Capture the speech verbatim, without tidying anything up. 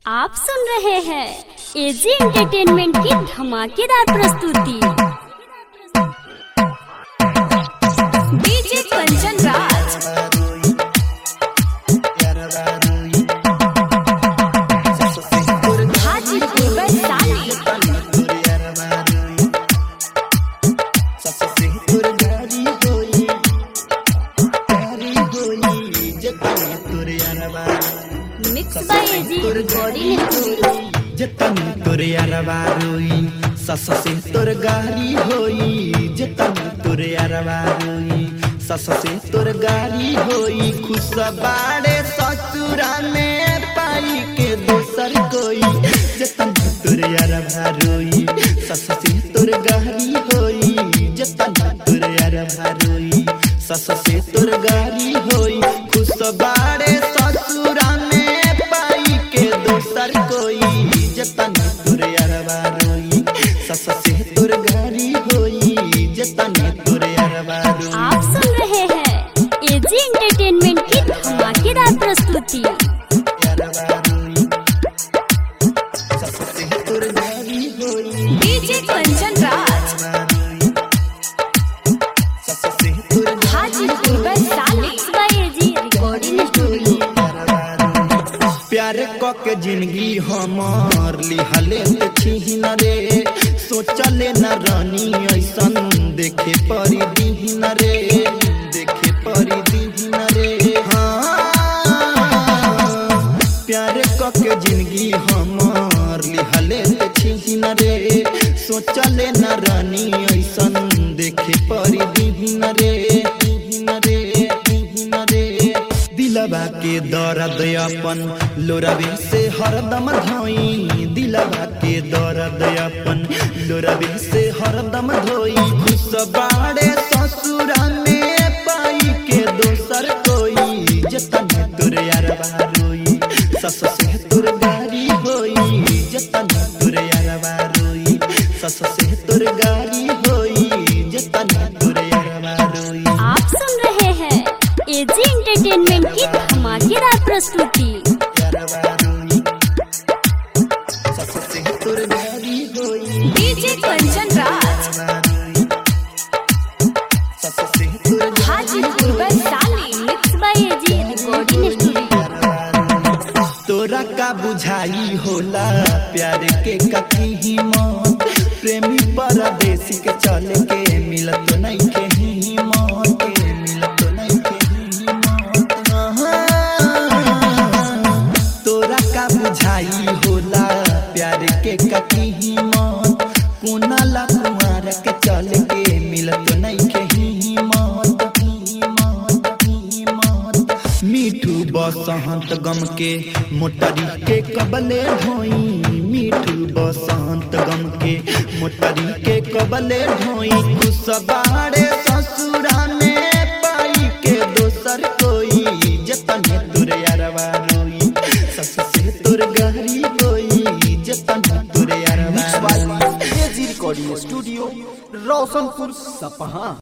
आप सुन रहे हैं एजी एंटरटेनमेंट की धमाकेदार प्रस्तुति। DJ Kanchan Raj Hajipur Vaishali. Mix by AG recording studio. जतनी तोर यारवा रोई सस से तोर गारी होई, जतनी तोर यारवा रोई सस से तोर गारी होई। खुश बाड़े ससुरा में पाई के दोसर कोई, जतनी तोर यारवा रोई सस से तोर गारी होई, जतनी तोर यारवा रोई सस से तोर गारी होई। खुश बाड़े ससुरा में पाई के दोसर कोई, जतनी तोर यारवा रोई सस से तोर गारी होई, जतनी तोर यारवा रोई। आप सुन रहे हैं एजी एंटरटेनमेंट की धमाकेदार प्रस्तुति। यारवा रोई सस से तोर गारी होई, डीजे कंचन राज सस से तोर Hajipur Vaishali. Mix by AG recording studio. प्यार के जिंदगी हमार लिहले छिन रे, सोचले न रानी ऐसन देखे परी दीन रे, देखे परी दीन रे। हाँ प्यार के जिंदगी हमार लिहले छिन रे, सोचले न रानी ऐसन देखे परी दीन रे, दीन रे दीन रे। दिलवा के दर्द अपन लोरवे से हरदम धोई, दिलवा के दर्द अपन लोरवे से हरदम धोई। खुश बाड़े ससुरा में पाई के दोसर कोई, जतनी तोर यारवा रोई सस से तोर गारी होई, जतनी तोर यारवा रोई सस से तोर गारी होई, जतनी तोर यारवा रोई। आप सुन रहे हैं एजी एंटरटेनमेंट की धमाकेदार प्रस्तुति। यारवा रोई सस से तोर गारी होई, डीजे कंचन राज सस से तोर Hajipur Vaishali. Mix by AG recording studio. तोरा का बुझाई होला प्यार के कथी ही मौत, प्रेमी परदेसी के चले के मिलत नहीं के ही मौत, के मिलत नहीं के ही मौत। तोरा का बुझाई होला प्यार के कथी ही मौत, कुनाला कुमार के चले के मिलत नहीं के ही मौत, ही मौत ही मौत। मीठू बसंत गम के मोटरी के कबले ढोई, मीठू बसंत गम के मोटरी के कबले ढोई। खुश बाड़े ससुरा में पाई के दोसर कोई, जतनी तोर यारवा रोई सस से तोर गारी होई, जतनी तोर यारवा रोई। एजी रिकॉर्डिंग स्टूडियो रोशनपुर सपहा।